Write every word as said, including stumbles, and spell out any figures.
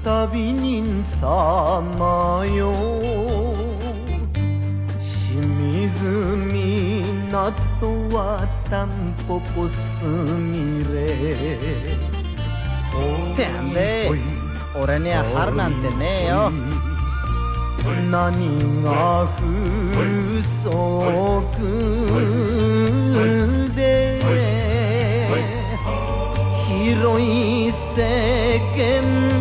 旅人様よ清水港はたんぽぽすみれてんで俺には春なんてねえよ。 何が不足で広い世間